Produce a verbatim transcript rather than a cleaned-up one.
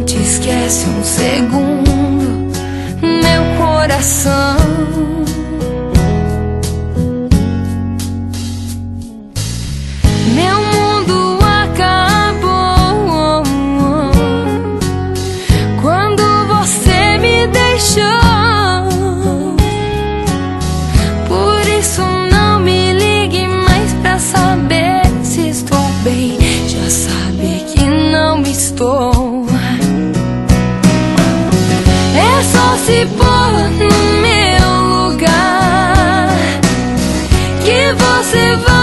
te esquece um segundo, meu coração. Meu mundo acabou quando você me deixou. Por isso não me ligue mais pra saber se estou bem. Já sabe que não estou. É só se pôr no meu lugar que você vai